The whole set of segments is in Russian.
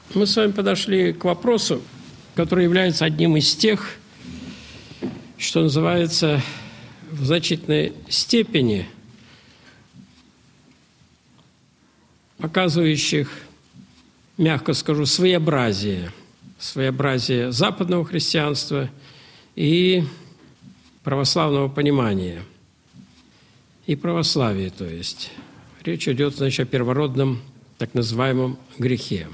Мы с вами подошли к вопросу, который является одним из тех, что называется в значительной степени показывающих, мягко скажу, своеобразие западного христианства и православного понимания, и православия, то есть. Речь идет, значит, о первородном так называемом грехе.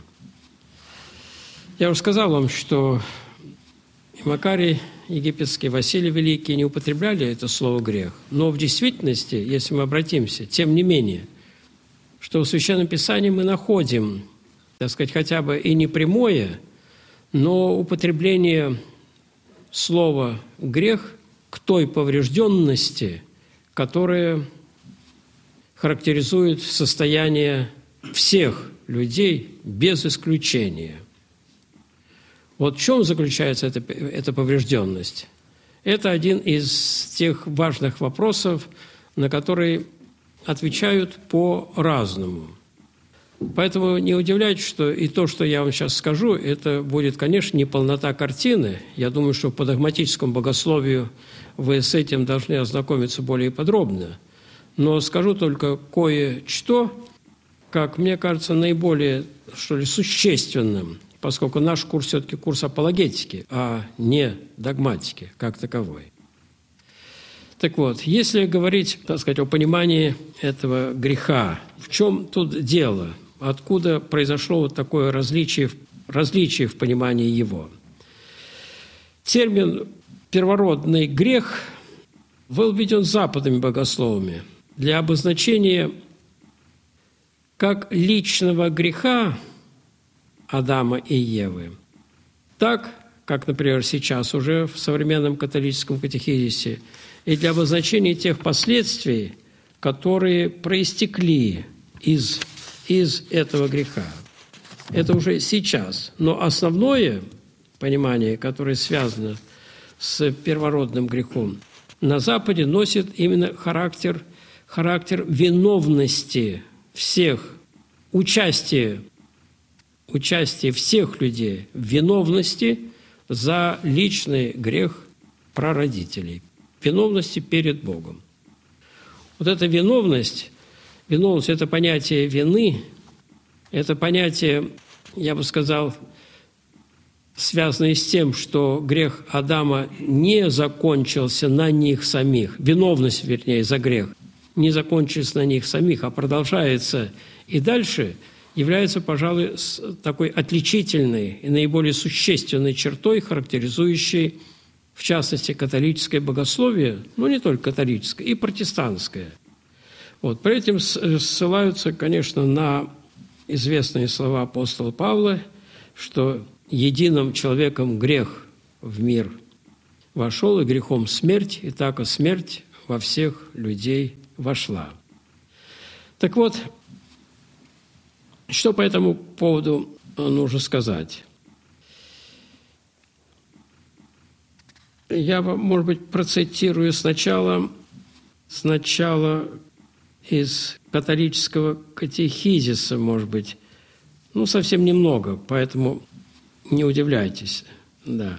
Я уже сказал вам, что и Макарий Египетский, Василий Великий не употребляли это слово «грех». Но в действительности, если мы обратимся, тем не менее, что в Священном Писании мы находим, так сказать, хотя бы и не прямое, но употребление слова «грех» к той поврежденности, которая характеризует состояние всех людей без исключения. Вот в чем заключается эта поврежденность? Это один из тех важных вопросов, на которые отвечают по-разному. Поэтому не удивляйтесь, что и то, что я вам сейчас скажу, это будет, конечно, не полнота картины. Я думаю, что по догматическому богословию вы с этим должны ознакомиться более подробно. Но скажу только кое-что, как мне кажется, наиболее, что ли, существенным, поскольку наш курс все-таки курс апологетики, а не догматики как таковой. Так вот, если говорить, так сказать, о понимании этого греха, в чем тут дело? Откуда произошло вот такое различие в понимании его? Термин «первородный грех» был введен западными богословами для обозначения как личного греха Адама и Евы, так, как, например, сейчас уже в современном католическом катехизисе, и для обозначения тех последствий, которые проистекли из этого греха. Это уже сейчас. Но основное понимание, которое связано с первородным грехом, на Западе носит именно характер виновности всех, участия всех людей в виновности за личный грех прародителей, виновности перед Богом. Вот эта виновность – это понятие вины, это понятие, я бы сказал, связанное с тем, что грех Адама не закончился на них самих, виновность, вернее, за грех, не закончилась на них самих, а продолжается и дальше – является, пожалуй, такой отличительной и наиболее существенной чертой, характеризующей, в частности, католическое богословие, но не только католическое, и протестантское. Вот. При этом ссылаются, конечно, на известные слова апостола Павла, что единым человеком грех в мир вошел, и грехом смерть, и так и смерть во всех людей вошла. Так вот, что по этому поводу нужно сказать? Я вам, может быть, процитирую сначала из католического катехизиса, может быть, совсем немного, поэтому не удивляйтесь. Да.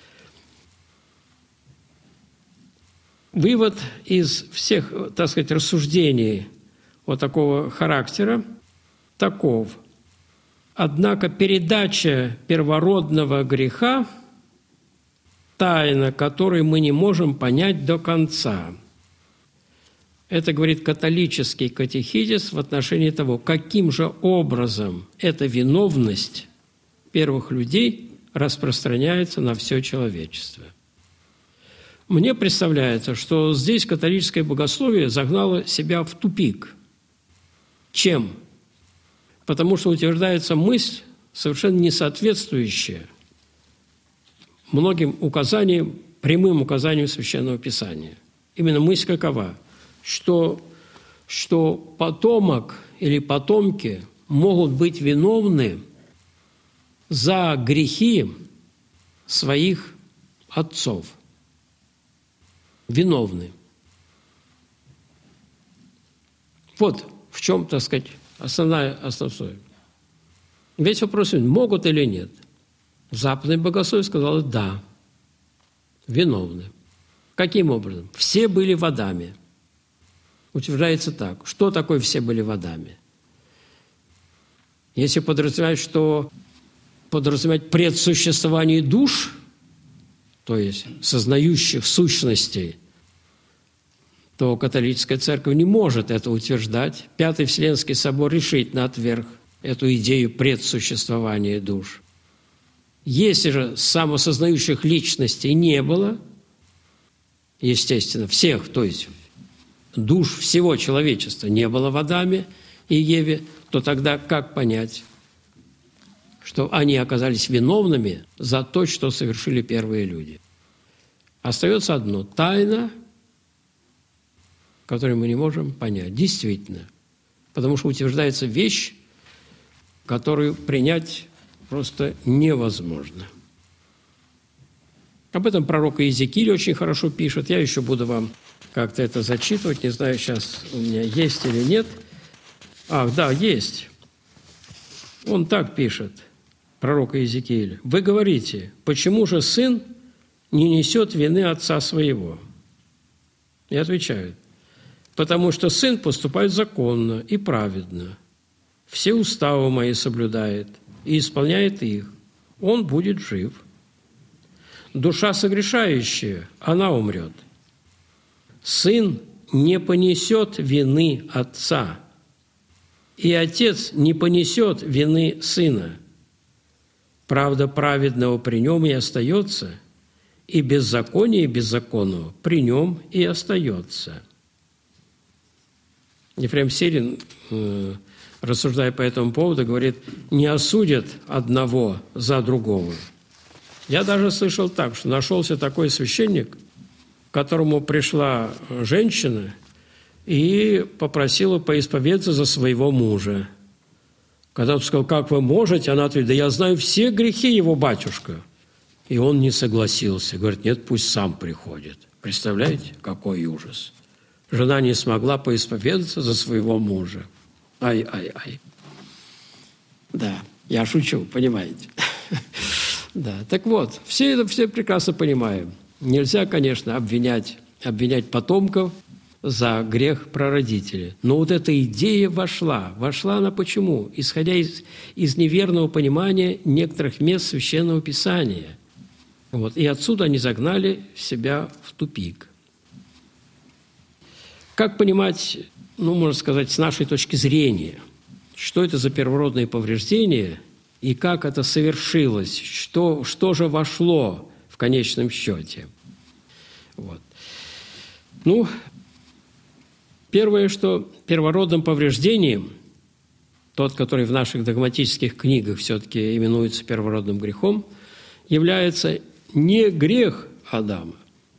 Вывод из всех, так сказать, рассуждений вот такого характера таков. Однако передача первородного греха – тайна, которую мы не можем понять до конца. Это говорит католический катехизис в отношении того, каким же образом эта виновность первых людей распространяется на все человечество. Мне представляется, что здесь католическое богословие загнало себя в тупик. Чем? Потому что утверждается мысль, совершенно не соответствующая многим указаниям, прямым указаниям Священного Писания. Именно мысль какова? Что потомок или потомки могут быть виновны за грехи своих отцов. Виновны. Вот в чем, так сказать, основное. Весь вопрос, могут или нет. Западное богословие сказало «да», виновны. Каким образом? Все были в Адаме. Утверждается так. Что такое все были в Адаме? Если подразумевать предсуществование душ, то есть сознающих сущностей, то католическая церковь не может это утверждать. Пятый Вселенский собор решительно отверг эту идею предсуществования душ. Если же самосознающих личностей не было, естественно, всех, то есть душ всего человечества не было в Адаме и Еве, то тогда как понять, что они оказались виновными за то, что совершили первые люди? Остается одно – тайна, которую мы не можем понять. Действительно. Потому что утверждается вещь, которую принять просто невозможно. Об этом пророк Иезекииль очень хорошо пишет. Я еще буду вам как-то это зачитывать. Не знаю, сейчас у меня есть или нет. Ах, да, есть. Он так пишет, пророк Иезекииль. «Вы говорите, почему же сын не несет вины отца своего?» И отвечают, потому что сын поступает законно и праведно, все уставы мои соблюдает и исполняет их, он будет жив. Душа согрешающая, она умрет. Сын не понесет вины отца, и отец не понесет вины сына. Правда праведного при нем и остается, и беззаконие беззаконного при нем и остается». Ефрем Сирин, рассуждая по этому поводу, говорит, не осудят одного за другого. Я даже слышал так, что нашелся такой священник, к которому пришла женщина и попросила поисповедаться за своего мужа. Когда он сказал, как вы можете, она ответила, да я знаю все грехи его, батюшка. И он не согласился. Говорит, нет, пусть сам приходит. Представляете, какой ужас. Жена не смогла поисповедаться за своего мужа. Ай-ай-ай. Да, я шучу, понимаете. Да, так вот, все прекрасно понимаем. Нельзя, конечно, обвинять потомков за грех прародителей. Но вот эта идея вошла. Вошла она почему? Исходя из неверного понимания некоторых мест Священного Писания. Вот. И отсюда они загнали себя в тупик. Как понимать, можно сказать, с нашей точки зрения, что это за первородные повреждения и как это совершилось, что же вошло в конечном счете? Вот. Первое, что первородным повреждением, тот, который в наших догматических книгах все-таки именуется первородным грехом, является не грех Адама,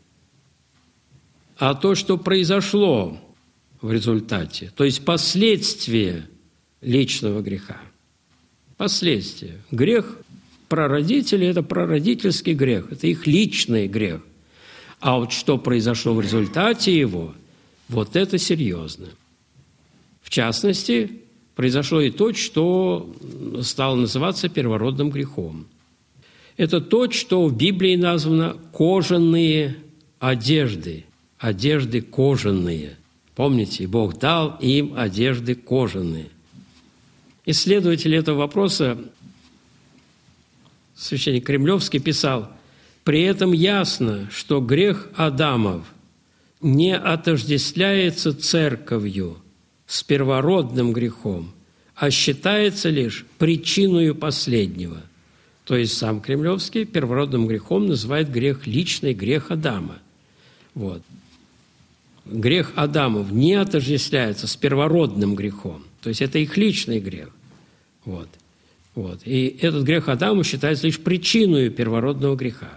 а то, что произошло в результате, то есть последствия личного греха. Последствия. Грех прародителей – это прародительский грех, это их личный грех. А вот что произошло в результате его, вот это серьезно. В частности, произошло и то, что стало называться первородным грехом. Это то, что в Библии названо кожаные одежды, одежды кожаные. Помните, Бог дал им одежды кожаные. Исследователь этого вопроса, священник Кремлевский, писал, «При этом ясно, что грех Адамов не отождествляется церковью с первородным грехом, а считается лишь причиною последнего». То есть сам Кремлевский первородным грехом называет грех личный, грех Адама. Вот. Грех Адамов не отождествляется с первородным грехом. То есть это их личный грех. Вот. И этот грех Адама считается лишь причиной первородного греха.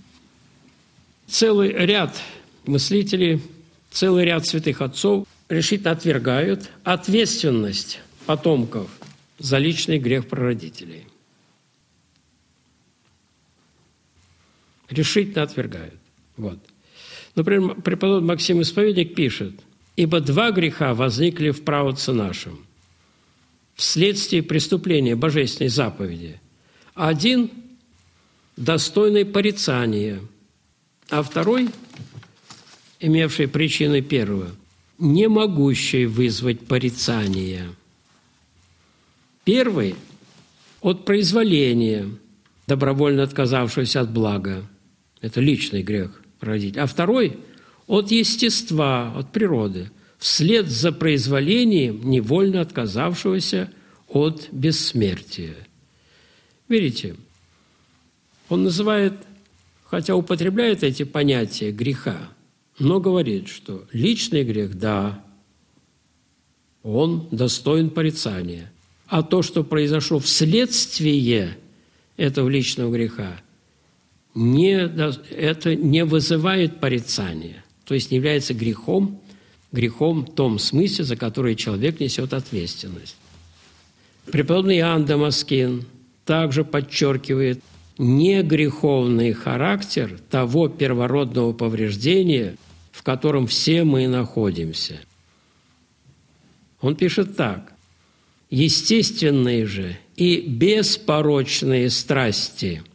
Целый ряд мыслителей, целый ряд святых отцов решительно отвергают ответственность потомков за личный грех прародителей. Решительно отвергают. Вот. Например, преподобный Максим Исповедник пишет, «Ибо два греха возникли в праотце нашем. вследствие преступления божественной заповеди, один достойный порицания, а второй, имевший причины первого, не могущий вызвать порицания. Первый – от произволения, добровольно отказавшегося от блага. Это личный грех родить. А второй – от естества, от природы, вслед за произволением невольно отказавшегося от бессмертия. Видите, он называет, хотя употребляет эти понятия греха, но говорит, что личный грех, да, он достоин порицания. А то, что произошло вследствие этого личного греха, это не вызывает порицания, то есть не является грехом в том смысле, за который человек несет ответственность. Преподобный Иоанн Дамаскин также подчеркивает негреховный характер того первородного повреждения, в котором все мы находимся. Он пишет так: «Естественные же и беспорочные страсти».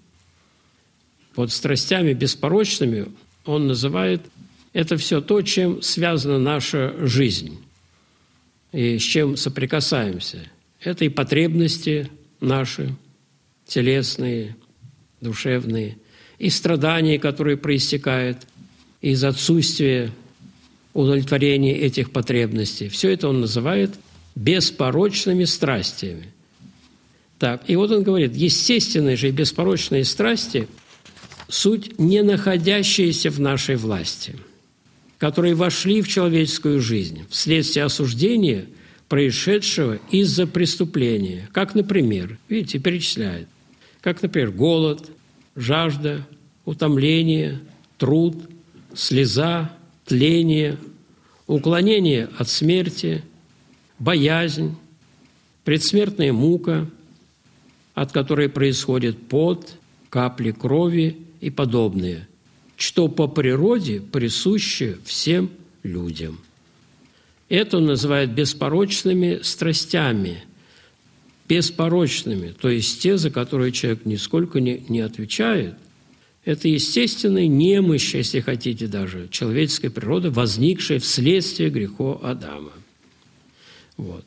Под страстями беспорочными он называет это все то, чем связана наша жизнь и с чем соприкасаемся. Это и потребности наши, телесные, душевные, и страдания, которые проистекают из отсутствия удовлетворения этих потребностей. Все это он называет беспорочными страстями. Так, и вот он говорит, естественные же и беспорочные страсти – суть не находящиеся в нашей власти, которые вошли в человеческую жизнь вследствие осуждения, происшедшего из-за преступления. Как, например, видите, перечисляет, как, например, голод, жажда, утомление, труд, слеза, тление, уклонение от смерти, боязнь, предсмертная мука, от которой происходит пот, капли крови и подобные, что по природе присуще всем людям. Это он называет беспорочными страстями, беспорочными, то есть те, за которые человек нисколько не отвечает. Это естественная немощь, если хотите даже, человеческой природы, возникшая вследствие греха Адама. Вот.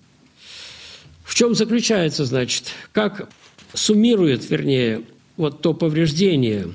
В чем заключается, значит, как суммирует, вернее, вот то повреждение,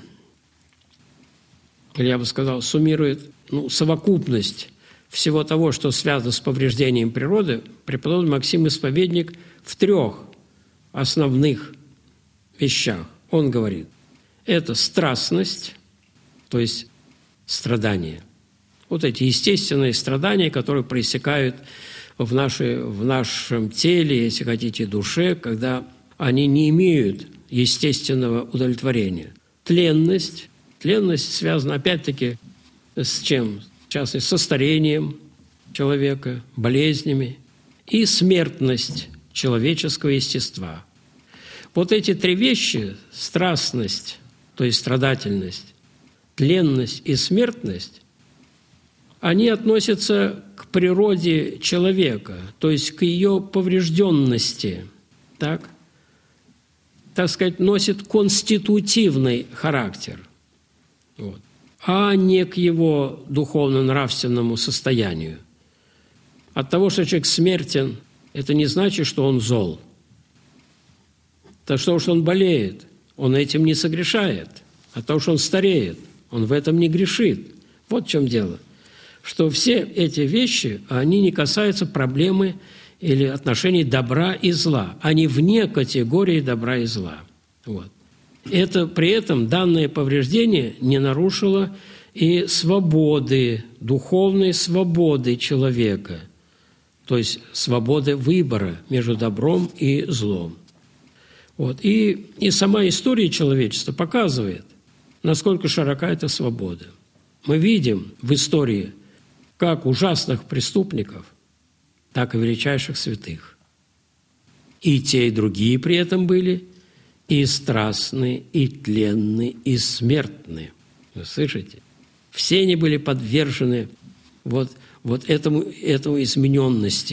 или я бы сказал, суммирует совокупность всего того, что связано с повреждением природы, преподобный Максим Исповедник в 3 основных вещах. Он говорит, это страстность, то есть страдания. Вот эти естественные страдания, которые проистекают в нашем теле, если хотите, душе, когда они не имеют естественного удовлетворения. Тленность. Тленность связана, опять-таки, с чем? В частности, со старением человека, болезнями. И смертность человеческого естества. Вот эти 3 вещи – страстность, то есть страдательность, тленность и смертность – они относятся к природе человека, то есть к ее поврежденности, так сказать, носит конститутивный характер, вот, а не к его духовно-нравственному состоянию. От того, что человек смертен, это не значит, что он зол. То, что он болеет, он этим не согрешает. От того, что он стареет, он в этом не грешит. Вот в чем дело. Что все эти вещи, они не касаются проблемы или отношений добра и зла. Они вне категории добра и зла. Вот. При этом данное повреждение не нарушило и свободы, духовной свободы человека, то есть свободы выбора между добром и злом. Вот. И сама история человечества показывает, насколько широка эта свобода. Мы видим в истории как ужасных преступников, так и величайших святых. И те, и другие при этом были и страстны, и тленны, и смертны. Вы слышите? Все они были подвержены вот этому измененности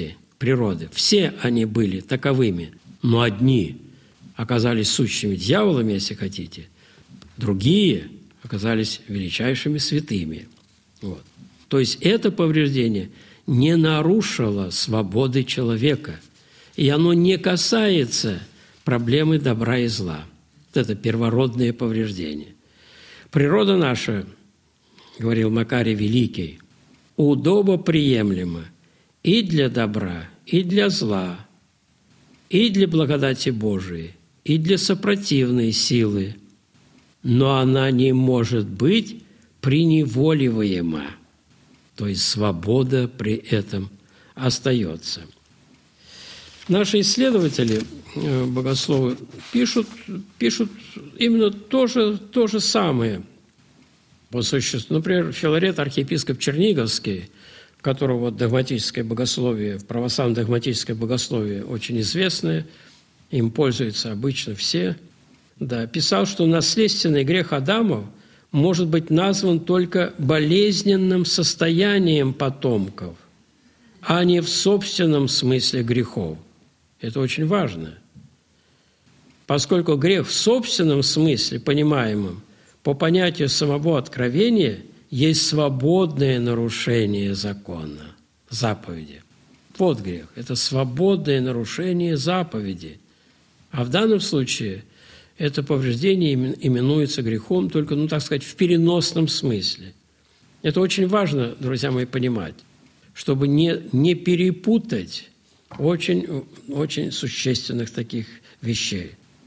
природы. Все они были таковыми, но одни оказались сущими дьяволами, если хотите, другие оказались величайшими святыми. Вот. То есть это повреждение не нарушило свободы человека, и оно не касается проблемы добра и зла. Это первородные повреждения. Природа наша, говорил Макарий Великий, удобоприемлема и для добра, и для зла, и для благодати Божией, и для сопротивной силы, но она не может быть преневоливаема, то есть свобода при этом остается. Наши исследователи, богословы, пишут именно то же самое по существу. Например, Филарет, архиепископ Черниговский, у которого догматическое богословие, православное догматическое богословие очень известное, им пользуются обычно все, писал, что наследственный грех Адамов может быть назван только болезненным состоянием потомков, а не в собственном смысле грехов. Это очень важно. Поскольку грех в собственном смысле, понимаемом, по понятию самого откровения, есть свободное нарушение закона, заповеди. Вот грех – это свободное нарушение заповеди. А в данном случае это повреждение именуется грехом только, в переносном смысле. Это очень важно, друзья мои, понимать, чтобы не перепутать очень существенных таких вещей.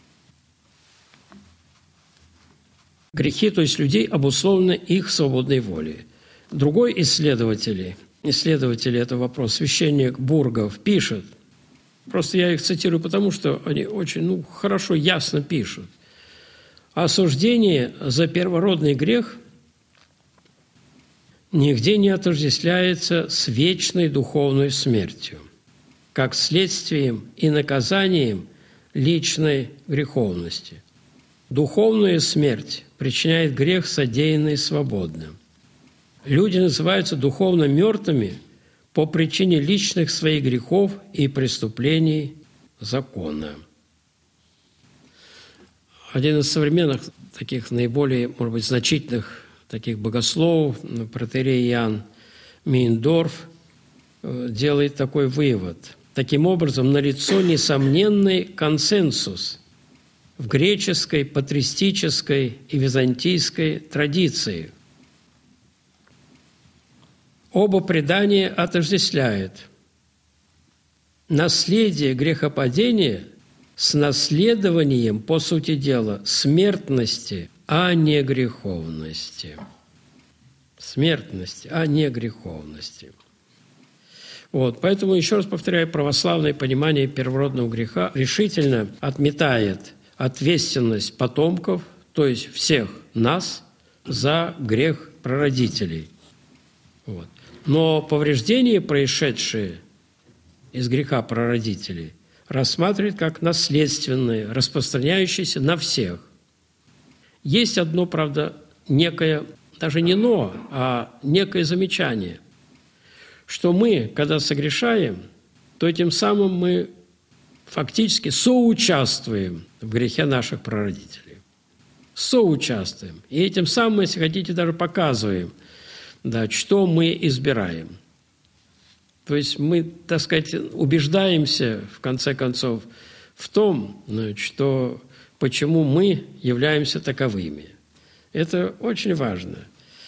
Грехи, то есть людей, обусловлены их свободной волей. Другой исследователь этого вопроса, священник Бургов, пишет, просто я их цитирую, потому что они очень хорошо, ясно пишут. Осуждение за первородный грех нигде не отождествляется с вечной духовной смертью, как следствием и наказанием личной греховности. Духовная смерть причиняет грех, содеянный свободно. Люди называются духовно мертвыми по причине личных своих грехов и преступлений закона. Один из современных таких наиболее, может быть, значительных таких богословов, протоиерей Иоанн Мейндорф, делает такой вывод. Таким образом, налицо несомненный консенсус в греческой, патристической и византийской традиции. Оба предания отождествляют наследие грехопадения с наследованием, по сути дела, смертности, а не греховности. Смертности, а не греховности. Поэтому, еще раз повторяю, православное понимание первородного греха решительно отметает ответственность потомков, то есть всех нас, за грех прародителей. Но повреждения, происшедшие из греха прародителей, рассматривают как наследственные, распространяющиеся на всех. Есть одно, правда, некое, даже не «но», а некое замечание, что мы, когда согрешаем, то тем самым мы фактически соучаствуем в грехе наших прародителей. Соучаствуем. И этим самым, если хотите, даже показываем, что мы избираем. То есть мы, убеждаемся, в конце концов, в том, почему мы являемся таковыми. Это очень важно.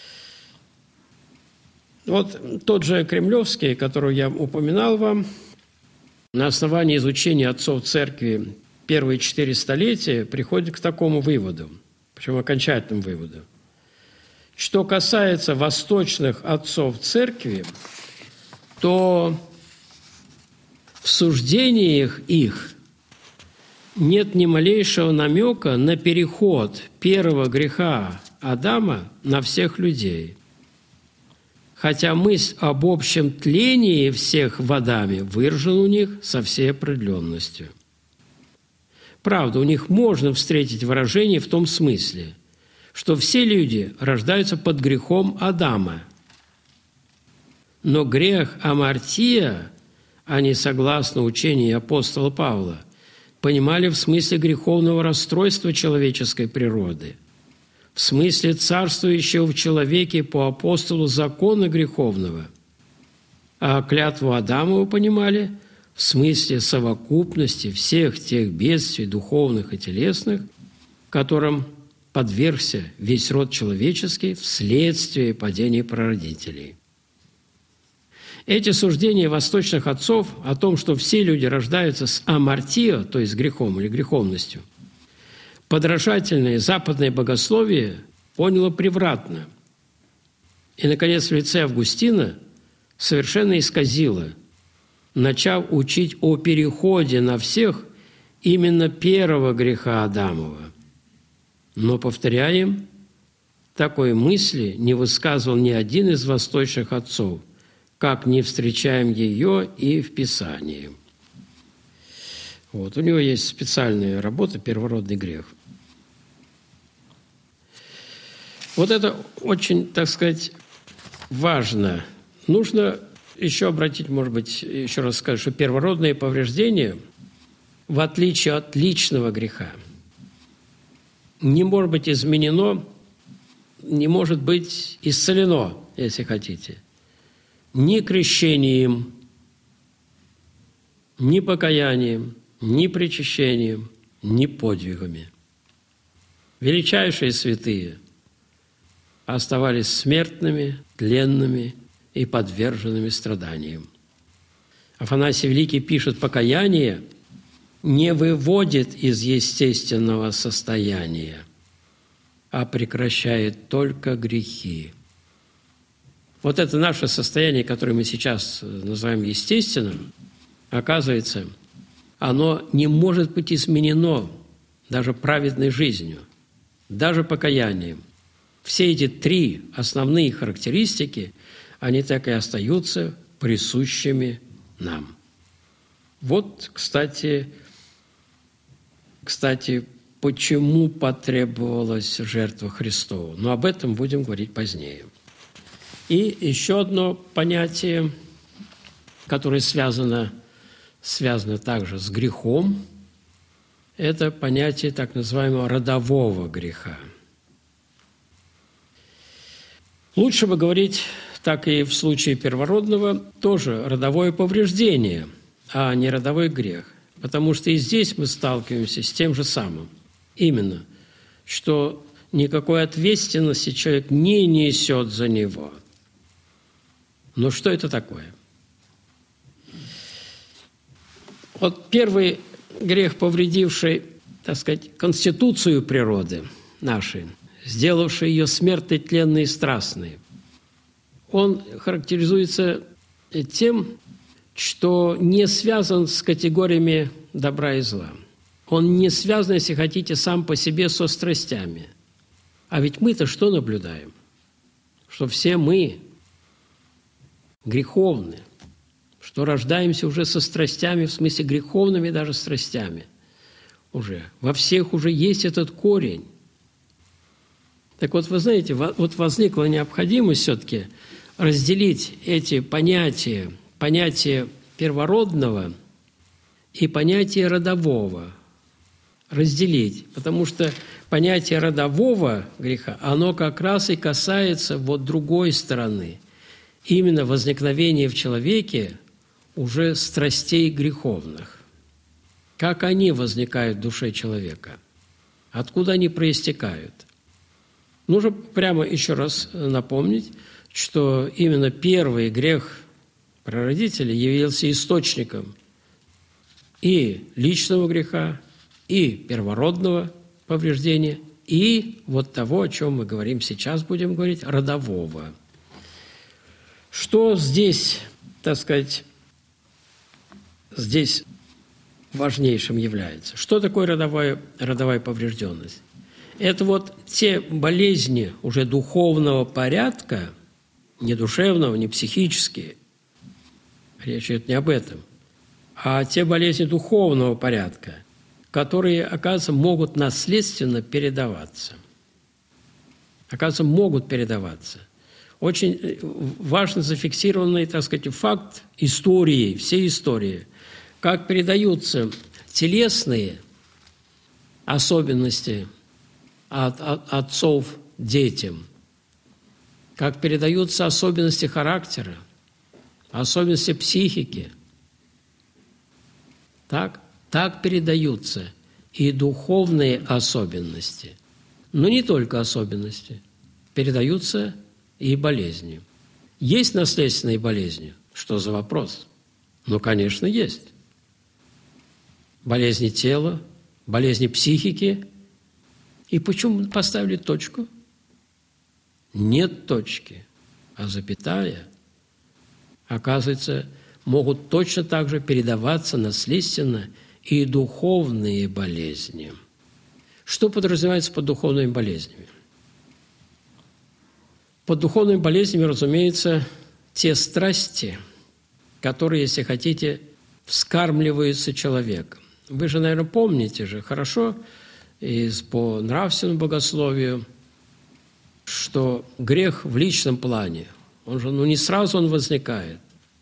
Тот же Кремлевский, которого я упоминал вам, на основании изучения отцов Церкви первые 4 столетия приходит к такому выводу, причем окончательному выводу. Что касается восточных отцов Церкви, то в суждениях их нет ни малейшего намека на переход первого греха Адама на всех людей. Хотя мысль об общем тлении всех в Адаме выражена у них со всей определенностью. Правда, у них можно встретить выражение в том смысле, что все люди рождаются под грехом Адама. Но грех амартия они, согласно учению апостола Павла, понимали в смысле греховного расстройства человеческой природы, в смысле царствующего в человеке по апостолу закона греховного, а клятву Адамову понимали в смысле совокупности всех тех бедствий духовных и телесных, которым подвергся весь род человеческий вследствие падения прародителей. Эти суждения восточных отцов о том, что все люди рождаются с амартио, то есть грехом или греховностью, подражательное западное богословие поняло превратно. И, наконец, в лице Августина совершенно исказило, начав учить о переходе на всех именно первого греха Адамова. Но, повторяем, такой мысли не высказывал ни один из восточных отцов, как не встречаем ее и в Писании. Вот. У него есть специальная работа «Первородный грех». Вот это очень, так сказать, важно. Нужно еще обратить, может быть, еще раз сказать, что первородное повреждение, в отличие от личного греха, не может быть изменено, не может быть исцелено, если хотите, ни крещением, ни покаянием, ни причащением, ни подвигами. Величайшие святые оставались смертными, тленными и подверженными страданиям. Афанасий Великий пишет: покаяние не выводит из естественного состояния, а прекращает только грехи. Вот это наше состояние, которое мы сейчас называем естественным, оказывается, оно не может быть изменено даже праведной жизнью, даже покаянием. Все эти три основные характеристики, они так и остаются присущими нам. Вот, кстати, почему потребовалась жертва Христова. Но об этом будем говорить позднее. И еще одно понятие, которое связано также с грехом, это понятие так называемого родового греха. Лучше бы говорить, так и в случае первородного, тоже родовое повреждение, а не родовой грех. Потому что и здесь мы сталкиваемся с тем же самым. Именно, что никакой ответственности человек не несет за него. Но что это такое? Вот первый грех, повредивший, так сказать, конституцию природы нашей, сделавший ее смертной, тленной и страстной, он характеризуется тем, что не связан с категориями добра и зла. Он не связан, если хотите, сам по себе со страстями. А ведь мы-то что наблюдаем? Что все мы греховны, что рождаемся уже со страстями, в смысле греховными даже страстями. Уже. Во всех уже есть этот корень. Так вот, вы знаете, вот возникла необходимость все-таки разделить эти понятия первородного и понятие родового. Разделить, потому что понятие родового греха, оно как раз и касается вот другой стороны. Именно возникновения в человеке уже страстей греховных. Как они возникают в душе человека? Откуда они проистекают? Нужно прямо еще раз напомнить, что именно первый грех прародителей явился источником и личного греха, и первородного повреждения, и вот того, о чем мы говорим сейчас, будем говорить, родового. Что здесь, так сказать, здесь важнейшим является? Что такое родовая поврежденность? Это вот те болезни уже духовного порядка, не душевного, не психические, речь идет не об этом, а те болезни духовного порядка, которые, оказывается, могут наследственно передаваться. Оказывается, могут передаваться. очень важно зафиксированный, так сказать, факт истории, всей истории, как передаются телесные особенности от отцов детям, как передаются особенности характера, особенности психики. Так передаются и духовные особенности. Но не только особенности. Передаются и болезни. Есть наследственные болезни? Что за вопрос? Ну, конечно, есть. Болезни тела, болезни психики. И почему поставили точку? Нет точки, а запятая, оказывается, могут точно так же передаваться наследственно и духовные болезни. Что подразумевается под духовными болезнями? Под духовными болезнями, разумеется, те страсти, которые, если хотите, вскармливаются человеком. Вы же, наверное, помните же хорошо по нравственному богословию, что грех в личном плане, он же, не сразу он возникает.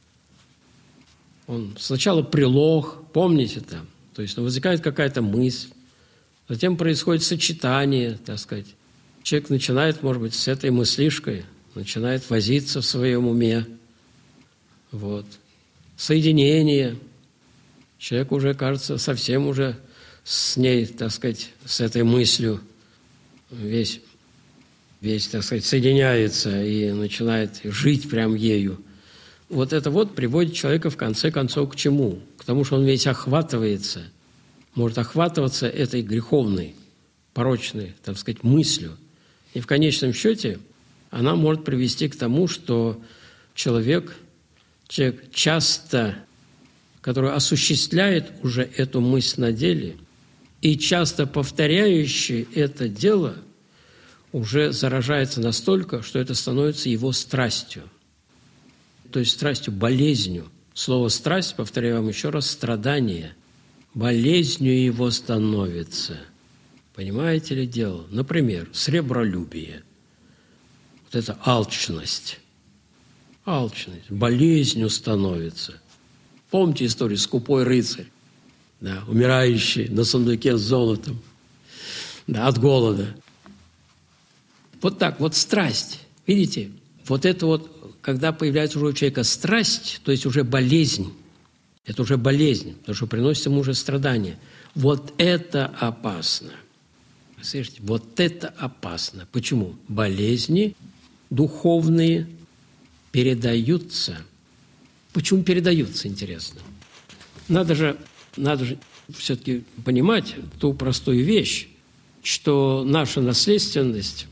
Он сначала прилог, помните там, то есть возникает какая-то мысль, затем происходит сочетание, так сказать. Человек начинает, может быть, с этой мыслишкой, начинает возиться в своем уме. Вот. Соединение. Человек уже, кажется, совсем уже с ней, так сказать, с этой мыслью весь, так сказать, соединяется и начинает жить прям ею. Вот это вот приводит человека в конце концов к чему? К тому, что он весь охватывается, может охватываться этой греховной, порочной, так сказать, мыслью. И в конечном счете она может привести к тому, что человек часто, который осуществляет уже эту мысль на деле, и часто повторяющий это дело, уже заражается настолько, что это становится его страстью. То есть страстью, болезнью. Слово «страсть», повторяю вам еще раз, страдание. Болезнью его становится. Понимаете ли дело? Например, сребролюбие. Вот это алчность. Алчность. Болезнью становится. Помните историю «Скупой рыцарь», да, умирающий на сундуке с золотом, да, от голода. Вот так, вот страсть. Видите, вот это вот, когда появляется уже у человека страсть, то есть уже болезнь, это уже болезнь, потому что приносит ему уже страдания. Вот это опасно. Слышите, вот это опасно. Почему? Болезни духовные передаются. Почему передаются, интересно? Надо же все-таки понимать ту простую вещь, что наша наследственность,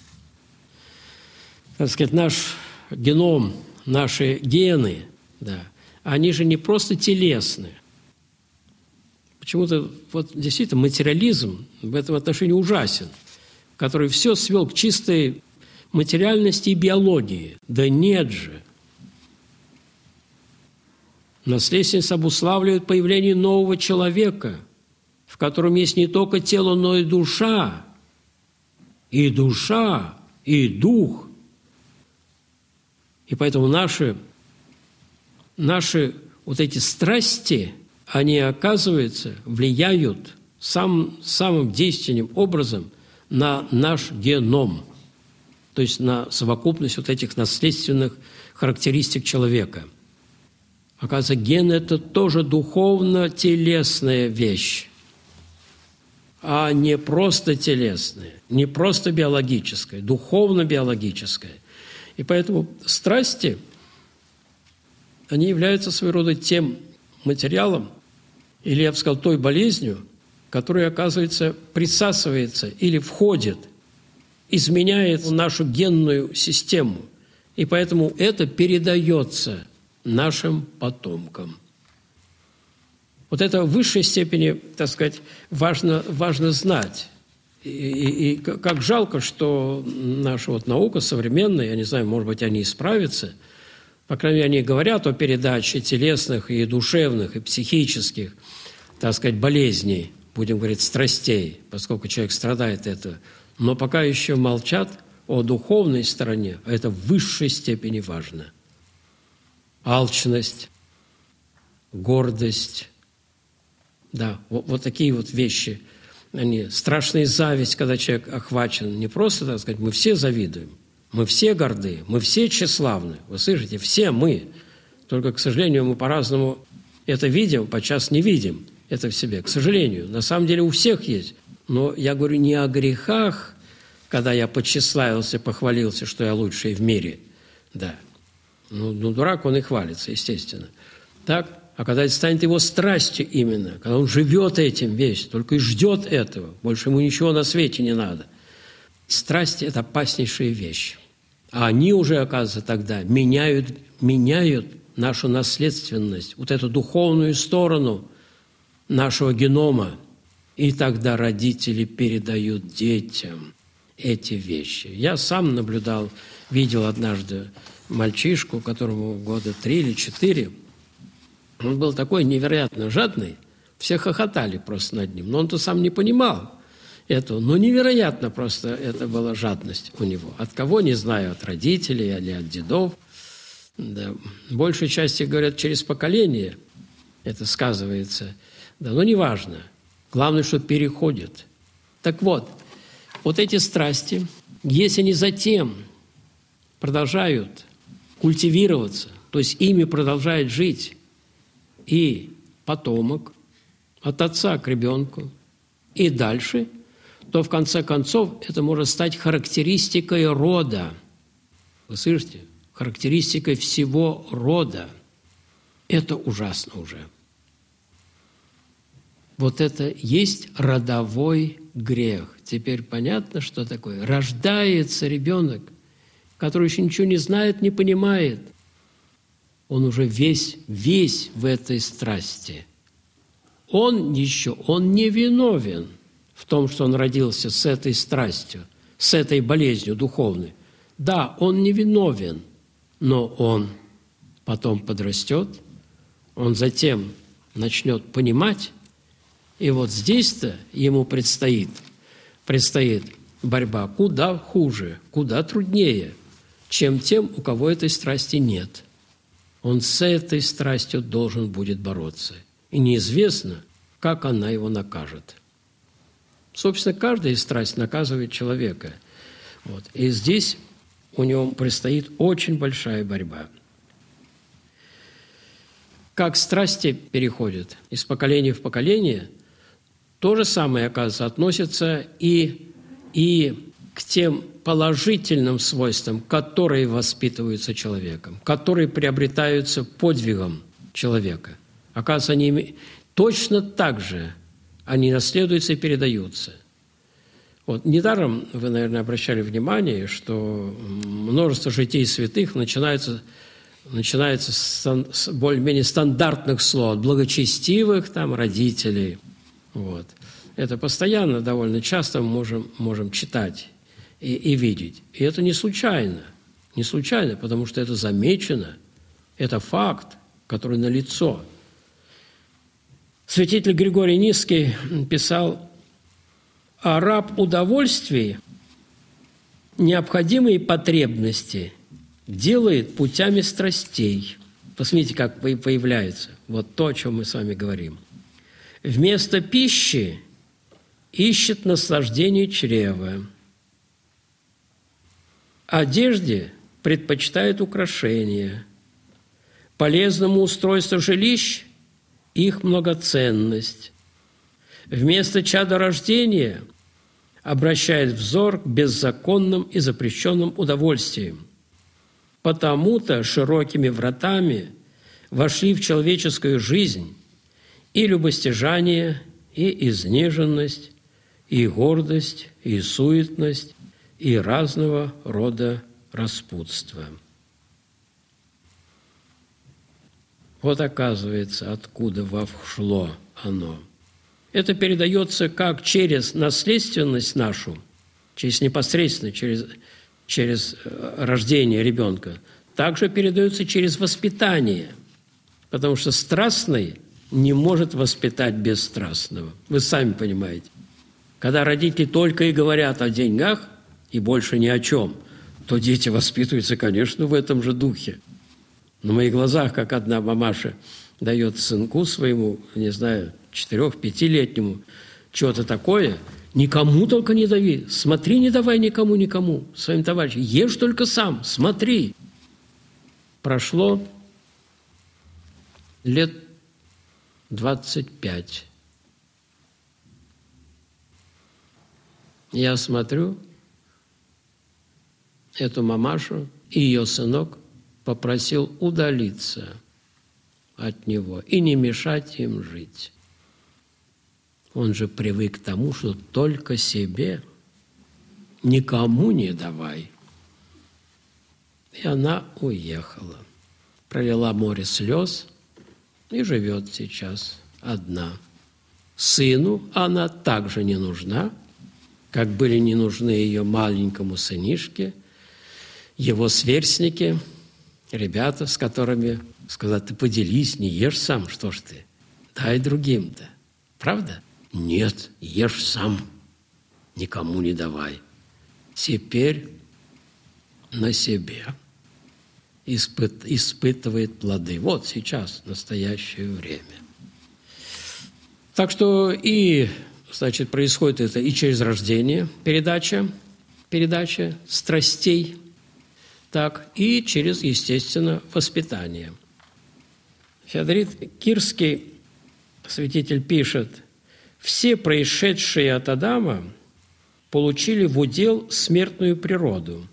так сказать, наш геном, наши гены, да, они же не просто телесные. Почему-то вот действительно материализм в этом отношении ужасен, который все свел к чистой материальности и биологии. Да нет же. Наследственность обуславливает появление нового человека, в котором есть не только тело, но и душа, и дух. И поэтому наши вот эти страсти, они, оказывается, влияют самым действенным образом на наш геном, то есть на совокупность вот этих наследственных характеристик человека. Оказывается, ген – это тоже духовно-телесная вещь, а не просто телесная, не просто биологическая, духовно-биологическая. И поэтому страсти, они являются своего рода тем материалом, или, я бы сказал, той болезнью, которая, оказывается, присасывается или входит, изменяет нашу генную систему. И поэтому это передается нашим потомкам. Вот это в высшей степени, так сказать, важно знать. И как жалко, что наша вот наука современная, я не знаю, может быть, они исправятся, по крайней мере, они говорят о передаче телесных и душевных, и психических, так сказать, болезней, будем говорить, страстей, поскольку человек страдает от этого. Но пока еще молчат о духовной стороне, это в высшей степени важно. Алчность, гордость, да, вот такие вот вещи. Они страшная зависть, когда человек охвачен. Не просто, так сказать, мы все завидуем, мы все горды, мы все тщеславны. Вы слышите, все мы. Только, к сожалению, мы по-разному это видим, подчас не видим это в себе. К сожалению, на самом деле у всех есть. Но я говорю не о грехах, когда я потщеславился, похвалился, что я лучший в мире. Да. Ну, дурак, он и хвалится, естественно. Так? А когда это станет его страстью именно, когда он живет этим весь, только и ждет этого, больше ему ничего на свете не надо. Страсти – это опаснейшая вещь. А они уже, оказывается, тогда меняют нашу наследственность, вот эту духовную сторону нашего генома. И тогда родители передают детям эти вещи. Я сам наблюдал, видел однажды мальчишку, которому года 3 или 4. Он был такой невероятно жадный, все хохотали просто над ним. Но он-то сам не понимал этого. Но невероятно просто это была жадность у него. От кого, не знаю, от родителей или от дедов. Да. Большей части, говорят, через поколение это сказывается. Да, но неважно. Главное, что переходит. Так вот эти страсти, если они затем продолжают культивироваться, то есть ими продолжает жить и потомок от отца к ребенку, и дальше, то в конце концов это может стать характеристикой рода. Вы слышите? Характеристикой всего рода. Это ужасно уже. Вот это есть родовой грех. Теперь понятно, что такое? Рождается ребенок, который еще ничего не знает, не понимает. Он уже весь в этой страсти. Он не виновен в том, что он родился с этой страстью, с этой болезнью духовной. Да, он не виновен, но он потом подрастет, он затем начнет понимать, и вот здесь-то ему предстоит борьба куда хуже, куда труднее, чем тем, у кого этой страсти нет. Он с этой страстью должен будет бороться. И неизвестно, как она его накажет. Собственно, каждая страсть наказывает человека. Вот. И здесь у него предстоит очень большая борьба. Как страсти переходят из поколения в поколение, то же самое, оказывается, относится и к тем положительным свойствам, которые воспитываются человеком, которые приобретаются подвигом человека. Оказывается, они точно так же они наследуются и передаются. Вот. Недаром вы, наверное, обращали внимание, что множество житий святых начинается с более-менее стандартных слов, от благочестивых там, родителей. Вот. Это постоянно, довольно часто мы можем читать и видеть. И это не случайно. Не случайно, потому что это замечено. Это факт, который налицо. Святитель Григорий Нисский писал: «А раб удовольствий необходимые потребности делает путями страстей». Посмотрите, как появляется вот то, о чем мы с вами говорим. «Вместо пищи ищет наслаждение чрева. Одежде предпочитает украшения. Полезному устройству жилищ – их многоценность. Вместо чадорождения обращает взор к беззаконным и запрещенным удовольствиям. Потому-то широкими вратами вошли в человеческую жизнь и любостяжание, и изнеженность, и гордость, и суетность, и разного рода распутство». Вот оказывается, откуда вошло оно. Это передается как через наследственность нашу, непосредственно через рождение ребенка, также передается через воспитание, потому что страстный не может воспитать бесстрастного. Вы сами понимаете. Когда родители только и говорят о деньгах и больше ни о чем, то дети воспитываются, конечно, в этом же духе. На моих глазах, как одна мамаша дает сынку своему, не знаю, 4-5-летнему, что-то такое, никому только не дави, смотри, не давай никому, своим товарищам, ешь только сам, смотри. Прошло лет 25. Я смотрю, эту мамашу и ее сынок попросил удалиться от него и не мешать им жить. Он же привык к тому, что только себе, никому не давай. И она уехала, пролила море слез и живет сейчас одна. Сыну она также не нужна, как были не нужны ее маленькому сынишке, его сверстники, ребята, с которыми сказать, ты поделись, не ешь сам, что ж ты, дай другим-то. Правда? Нет, ешь сам, никому не давай. Теперь на себе испытывает плоды. Вот сейчас, настоящее время. Так что значит, происходит это и через рождение, передача страстей, так, и через, естественно, воспитание. Феодорит Кирский, святитель, пишет: «Все происшедшие от Адама получили в удел смертную природу,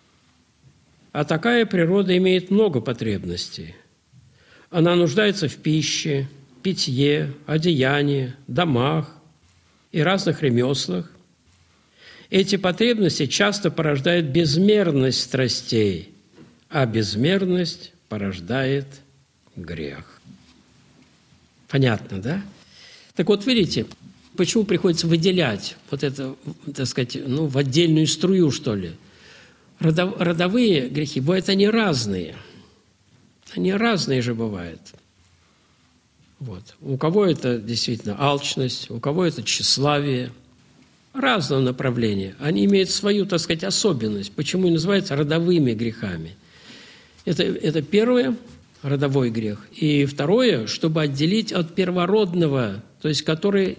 а такая природа имеет много потребностей. Она нуждается в пище, питье, одеянии, домах и разных ремеслах. Эти потребности часто порождают безмерность страстей, а безмерность порождает грех». Понятно, да? Так вот, видите, почему приходится выделять вот это, так сказать, в отдельную струю, что ли? Родовые грехи, бывают они разные. Они разные же бывают. Вот. У кого это действительно алчность, у кого это тщеславие. Разного направления. Они имеют свою, так сказать, особенность. Почему и называются родовыми грехами. Это первое, родовой грех. И второе, чтобы отделить от первородного, то есть который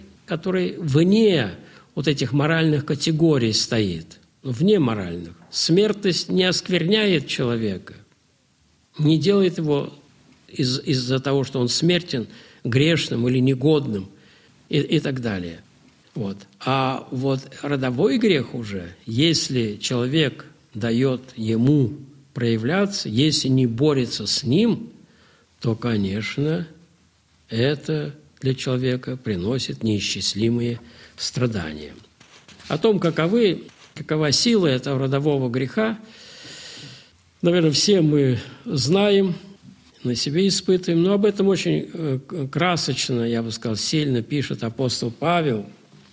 вне вот этих моральных категорий стоит, вне моральных. Смертность не оскверняет человека, не делает его из-за того, что он смертен, грешным или негодным и так далее. Вот. А вот родовой грех уже, если человек дает ему проявляться, если не борется с ним, то, конечно, это для человека приносит неисчислимые страдания. О том, какова сила этого родового греха, наверное, все мы знаем, на себе испытываем, но об этом очень красочно, я бы сказал, сильно пишет апостол Павел,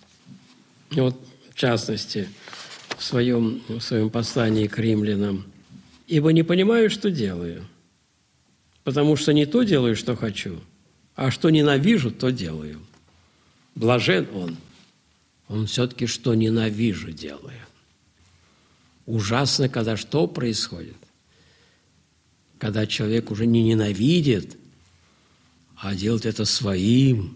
вот, в частности, в своем послании к римлянам. «Ибо не понимаю, что делаю, потому что не то делаю, что хочу, а что ненавижу, то делаю. Блажен он все-таки, что ненавижу, делаю». Ужасно, когда что происходит? Когда человек уже не ненавидит, а делает это своим,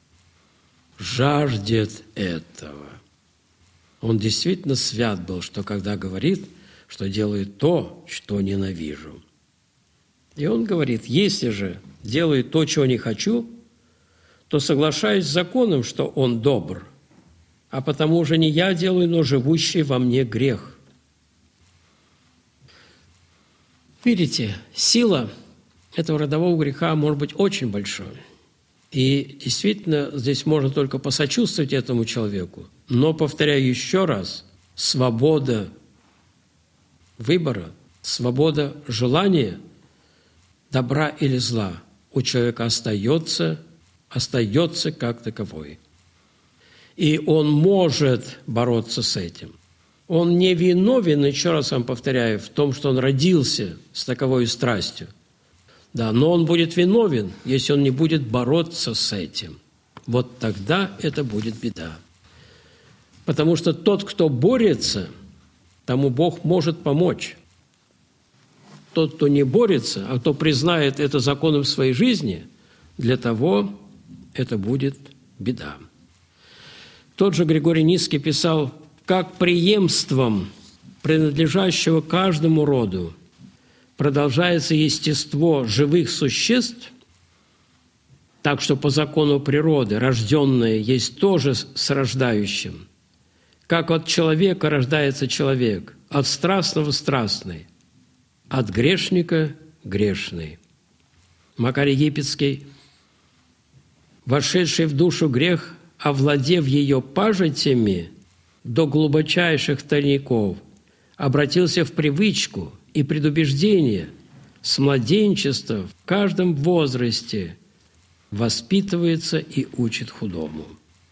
жаждет этого. Он действительно свят был, что когда говорит, что делает то, что ненавижу. И он говорит: если же делаю то, чего не хочу, то соглашаюсь с законом, что он добр, а потому же не я делаю, но живущий во мне грех. Видите, сила этого родового греха может быть очень большой. И действительно, здесь можно только посочувствовать этому человеку. Но, повторяю еще раз, свобода выбора, свобода желания добра или зла у человека остается как таковой. И он может бороться с этим. Он не виновен, еще раз вам повторяю, в том, что он родился с таковой страстью. Да, но он будет виновен, если он не будет бороться с этим. Вот тогда это будет беда. Потому что тот, кто борется, тому Бог может помочь. Тот, кто не борется, а кто признает это законом своей жизни, для того это будет беда. Тот же Григорий Низкий писал: «Как преемством принадлежащего каждому роду продолжается естество живых существ, так что по закону природы рожденное есть тоже с рождающим. Как от человека рождается человек, от страстного – страстный, от грешника – грешный». Макарий Египетский: «Вошедший в душу грех, овладев ее пажитями до глубочайших тайников, обратился в привычку и предубеждение, с младенчества в каждом возрасте воспитывается и учит худому».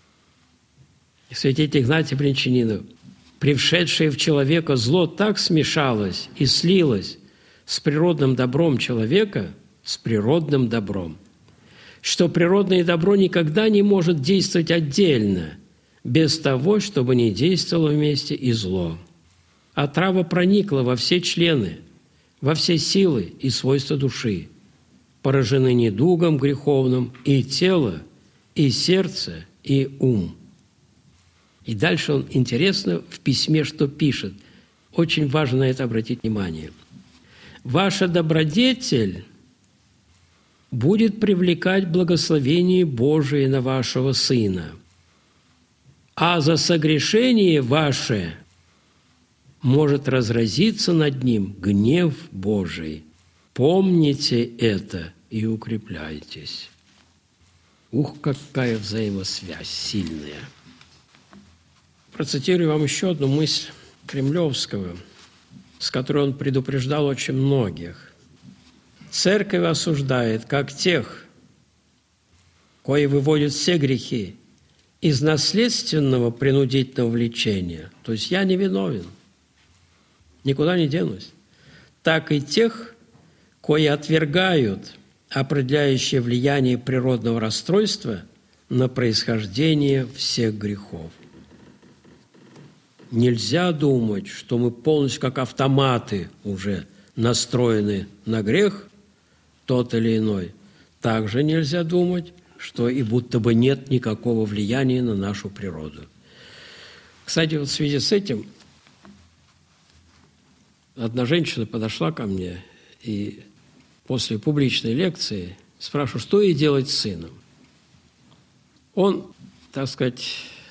Святитель Игнатий Брянчанинов: «Прившедшее в человека зло так смешалось и слилось с природным добром человека, с природным добром, что природное добро никогда не может действовать отдельно, без того, чтобы не действовало вместе и зло. Отрава проникла во все члены, во все силы и свойства души, поражены недугом греховным и тело, и сердце, и ум». И дальше он интересно в письме что пишет. Очень важно на это обратить внимание. «Ваша добродетель будет привлекать благословение Божие на вашего сына, а за согрешение ваше может разразиться над ним гнев Божий. Помните это и укрепляйтесь». Ух, какая взаимосвязь сильная! Процитирую вам еще одну мысль Кремлевского, с которой он предупреждал очень многих. «Церковь осуждает как тех, кои выводят все грехи из наследственного принудительного влечения, то есть я не виновен, никуда не денусь, так и тех, кои отвергают определяющее влияние природного расстройства на происхождение всех грехов». Нельзя думать, что мы полностью как автоматы уже настроены на грех тот или иной. Также нельзя думать, что и будто бы нет никакого влияния на нашу природу. Кстати, вот в связи с этим одна женщина подошла ко мне и после публичной лекции спрашиваю, что ей делать с сыном. Он, так сказать,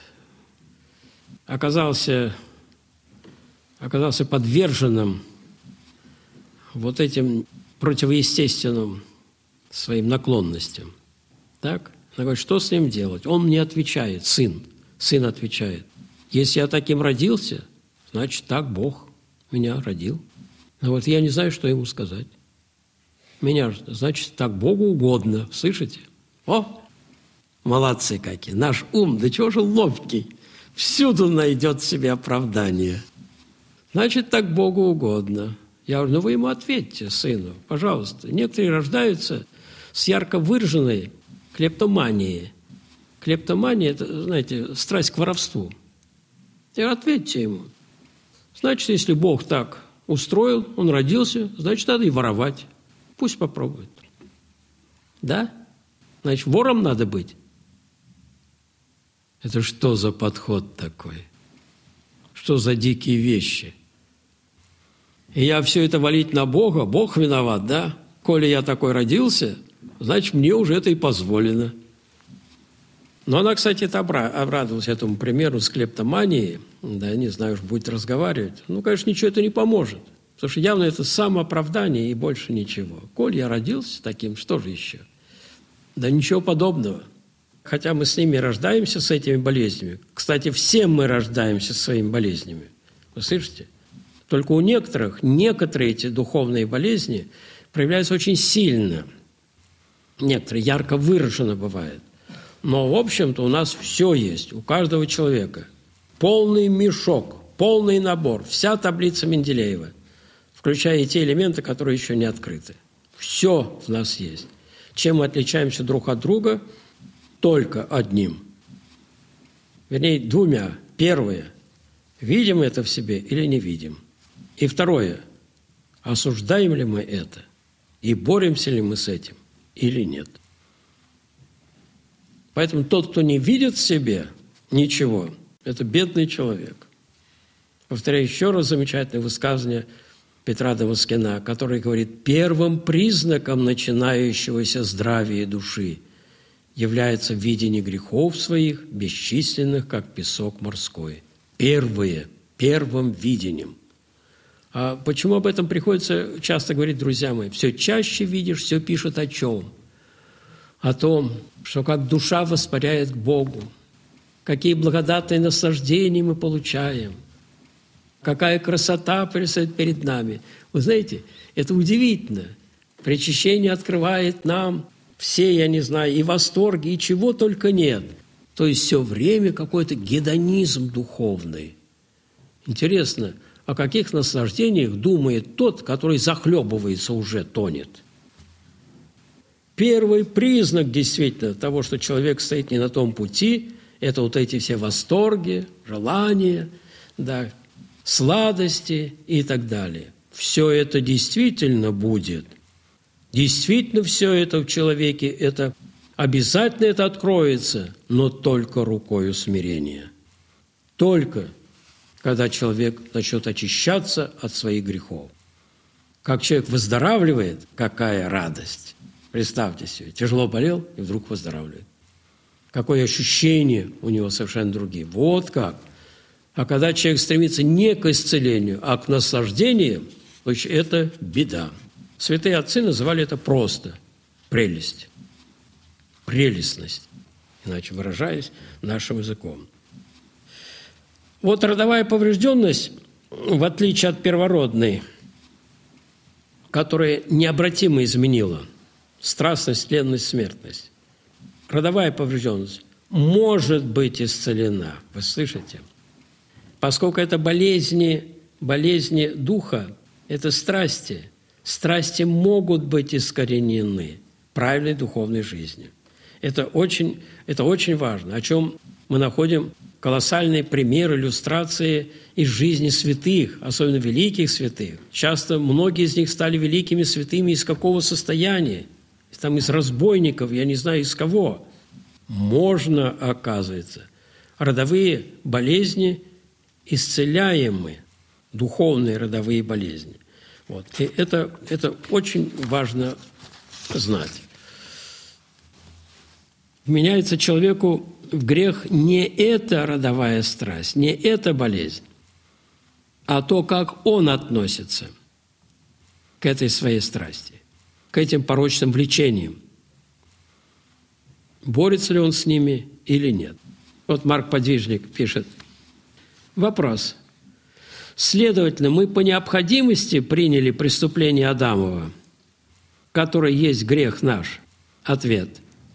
оказался подверженным вот этим противоестественным своим наклонностям. Так? Она говорит, что с ним делать? Он мне отвечает, сын отвечает: если я таким родился, значит, так Бог меня родил. Но вот я не знаю, что ему сказать. Значит, так Богу угодно. Слышите? О, молодцы какие! Наш ум, да чего же ловкий! Всюду найдет себе оправдание. Значит, так Богу угодно. Я говорю, вы ему ответьте, сыну, пожалуйста. Некоторые рождаются с ярко выраженной клептоманией. Клептомания – это, знаете, страсть к воровству. И ответьте ему. Значит, если Бог так устроил, он родился, значит, надо и воровать. Пусть попробует. Да? Значит, вором надо быть. Это что за подход такой? Что за дикие вещи? И я все это валить на Бога? Бог виноват, да? Коли я такой родился, значит, мне уже это и позволено. Но она, кстати, обрадовалась этому примеру с клептоманией. Да, не знаю, уж будет разговаривать. Ну, конечно, ничего это не поможет. Потому что явно это самооправдание и больше ничего. Коль я родился таким, что же еще? Да ничего подобного. Хотя мы с ними рождаемся, с этими болезнями. Кстати, все мы рождаемся с своими болезнями. Вы слышите? Только у некоторые эти духовные болезни проявляются очень сильно. Некоторые ярко выраженно бывают. Но, в общем-то, у нас все есть, у каждого человека. Полный мешок, полный набор, вся таблица Менделеева, включая и те элементы, которые еще не открыты. Все в нас есть. Чем мы отличаемся друг от друга? Только одним. Вернее, двумя. Первое. Видим это в себе или не видим? И второе, осуждаем ли мы это? И боремся ли мы с этим или нет? Поэтому тот, кто не видит в себе ничего, это бедный человек. Повторяю еще раз замечательное высказывание Петра Дамаскина, который говорит: первым признаком начинающегося здравия души является видение грехов своих, бесчисленных, как песок морской. Первым видением. А почему об этом приходится часто говорить, друзья мои? Все чаще видишь, все пишет о чем? О том, что как душа воспаряет к Богу, какие благодатные наслаждения мы получаем, какая красота предстает перед нами. Вы знаете, это удивительно. Причащение открывает нам все, я не знаю, и восторги, и чего только нет. То есть все время какой-то гедонизм духовный. Интересно, о каких наслаждениях думает тот, который захлебывается, уже тонет? Первый признак действительно того, что человек стоит не на том пути, это вот эти все восторги, желания, да, сладости и так далее. Все это действительно будет. Действительно все это в человеке, это обязательно это откроется, но только рукою смирения. Только когда человек начнет очищаться от своих грехов. Как человек выздоравливает, какая радость. Представьте себе, тяжело болел и вдруг выздоравливает. Какое ощущение у него совершенно другие. Вот как. А когда человек стремится не к исцелению, а к наслаждениям, то это беда. Святые отцы называли это просто прелесть. Прелестность, иначе выражаясь нашим языком. Вот родовая поврежденность, в отличие от первородной, которая необратимо изменила страстность, тленность, смертность, родовая поврежденность может быть исцелена. Вы слышите? Поскольку это болезни духа, это страсти. Страсти могут быть искоренены правильной духовной жизнью. Это очень важно, о чем мы находим колоссальные примеры, иллюстрации из жизни святых, особенно великих святых. Часто многие из них стали великими святыми из какого состояния? Там из разбойников, я не знаю, из кого. Можно, оказывается, родовые болезни исцеляемы, духовные родовые болезни. Вот. И это очень важно знать. Вменяется человеку в грех не эта родовая страсть, не эта болезнь, а то, как он относится к этой своей страсти, к этим порочным влечениям. Борется ли он с ними или нет? Вот Марк Подвижник пишет. Вопрос. Следовательно, мы по необходимости приняли преступление Адамова, которое есть грех наш? Ответ.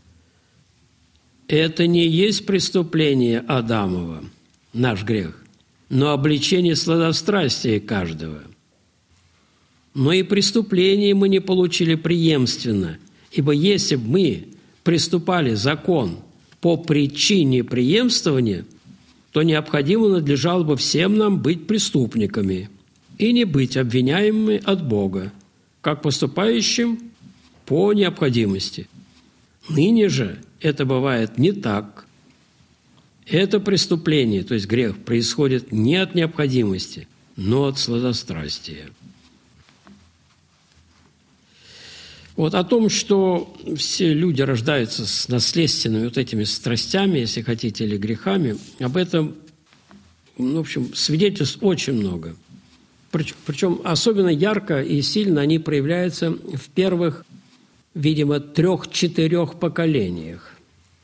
Это не есть преступление Адамова, наш грех, но обличение сладострастия каждого. Но и преступление мы не получили преемственно, ибо если бы мы приступали закон по причине преемствования, то необходимо надлежало бы всем нам быть преступниками и не быть обвиняемыми от Бога, как поступающим по необходимости. Ныне же это бывает не так. Это преступление, то есть грех, происходит не от необходимости, но от сладострастия. Вот о том, что все люди рождаются с наследственными вот этими страстями, если хотите, или грехами, об этом, в общем, свидетельств очень много. Причем особенно ярко и сильно они проявляются в первых, видимо, 3-4 поколениях.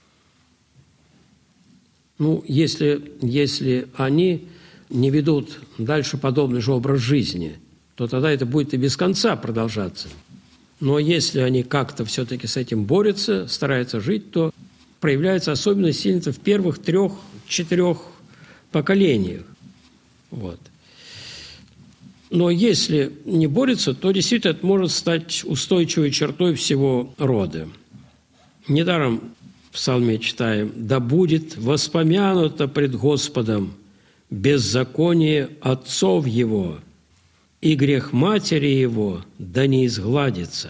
Ну, если они не ведут дальше подобный же образ жизни, то тогда это будет и без конца продолжаться. Но если они как-то все-таки с этим борются, стараются жить, то проявляется особенно сильно в первых 3-4 поколениях. Вот. Но если не борется, то действительно это может стать устойчивой чертой всего рода. Недаром в псалме читаем: «Да будет воспомянуто пред Господом беззаконие отцов его, и грех матери его да не изгладится».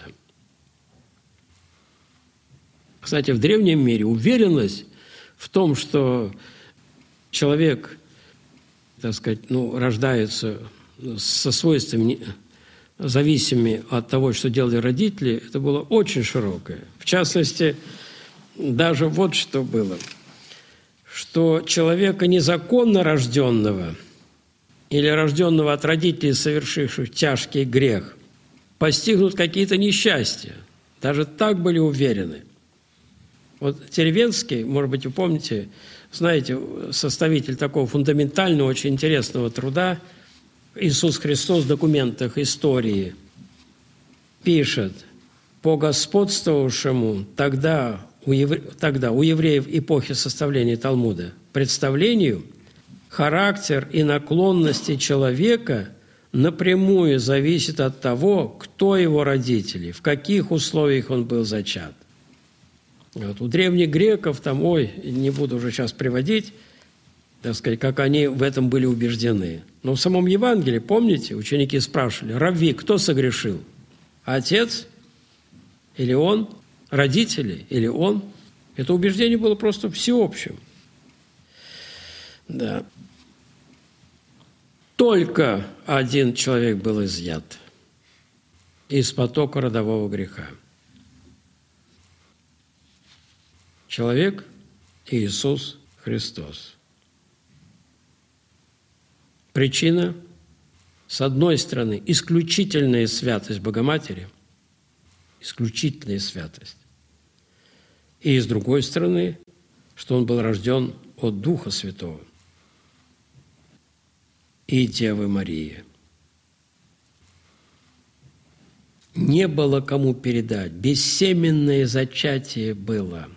Кстати, в древнем мире уверенность в том, что человек, так сказать, рождается со свойствами, зависимыми от того, что делали родители, это было очень широкое. В частности, даже вот что было, что человека незаконно рожденного или рожденного от родителей, совершивших тяжкий грех, постигнут какие-то несчастья. Даже так были уверены. Вот Деревенский, может быть, вы помните, знаете, составитель такого фундаментального, очень интересного труда «Иисус Христос в документах истории», пишет: «По господствовавшему тогда у евреев эпохи составления Талмуда представлению, характер и наклонности человека напрямую зависит от того, кто его родители, в каких условиях он был зачат». Вот. У древних греков, не буду уже сейчас приводить, так сказать, как они в этом были убеждены. Но в самом Евангелии, помните, ученики спрашивали: «Равви, кто согрешил? Отец или он? Родители или он?» Это убеждение было просто всеобщим. Да. Только один человек был изъят из потока родового греха. Человек Иисус Христос. Причина, с одной стороны, исключительная святость Богоматери, исключительная святость, и с другой стороны, что Он был рожден от Духа Святого и Девы Марии. Не было кому передать, бессеменное зачатие было.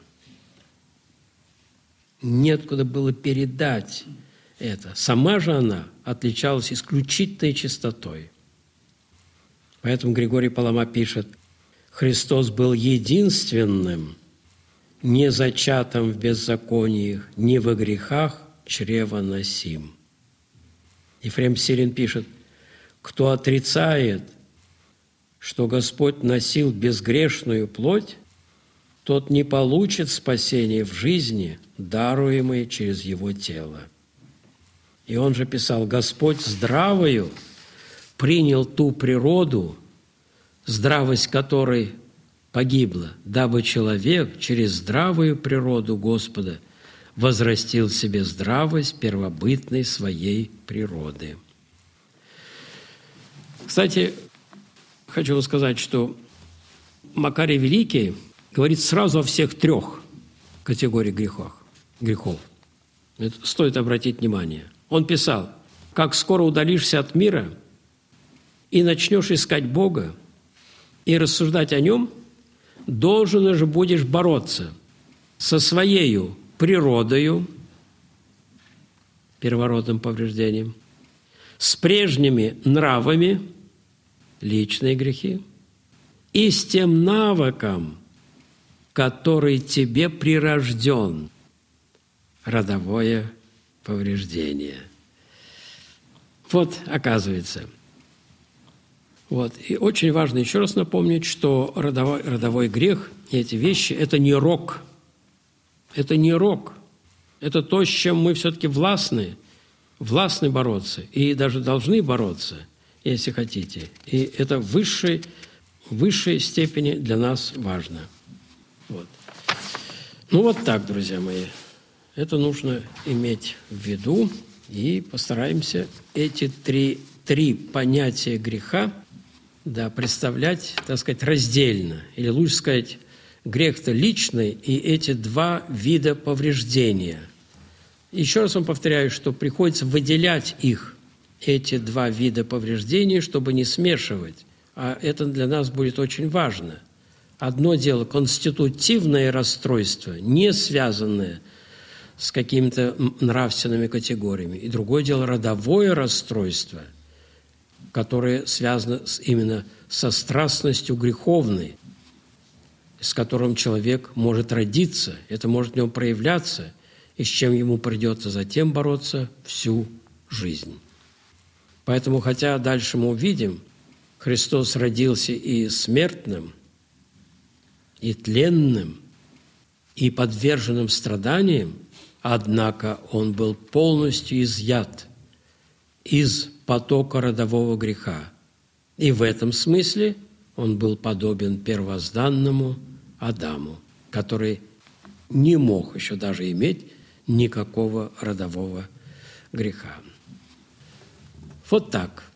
Неоткуда было передать это. Сама же она отличалась исключительной чистотой. Поэтому Григорий Палама пишет: «Христос был единственным, не зачатым в беззакониях, не во грехах чрева носим». Ефрем Сирин пишет: «Кто отрицает, что Господь носил безгрешную плоть, тот не получит спасения в жизни, даруемой через Его тело». И он же писал: «Господь здравою принял ту природу, здравость которой погибла, дабы человек через здравую природу Господа возрастил себе здравость первобытной своей природы». Кстати, хочу вам сказать, что Макарий Великий говорит сразу о всех трех категориях грехов. Это стоит обратить внимание. Он писал: «Как скоро удалишься от мира и начнешь искать Бога и рассуждать о Нем, должен же будешь бороться со своею природою, первородным повреждением, с прежними нравами, личные грехи, и с тем навыком, который тебе прирожден, родовое повреждение». Вот, оказывается. Вот. И очень важно еще раз напомнить, что родовой грех и эти вещи – это не рок. Это не рок. Это то, с чем мы все-таки властны бороться и даже должны бороться, если хотите. И это в высшей степени для нас важно. Вот. Вот так, друзья мои. Это нужно иметь в виду, и постараемся эти три понятия греха представлять, так сказать, раздельно. Или лучше сказать, грех-то личный, и эти два вида повреждения. Еще раз вам повторяю, что приходится выделять их, эти два вида повреждений, чтобы не смешивать. А это для нас будет очень важно. Одно дело – конститутивное расстройство, не связанное с какими-то нравственными категориями. И другое дело – родовое расстройство, которое связано именно со страстностью греховной, с которым человек может родиться, это может в нем проявляться, и с чем ему придется затем бороться всю жизнь. Поэтому, хотя дальше мы увидим, Христос родился и смертным, и тленным, и подверженным страданиям, однако Он был полностью изъят из потока родового греха. И в этом смысле Он был подобен первозданному Адаму, который не мог еще даже иметь никакого родового греха. Вот так.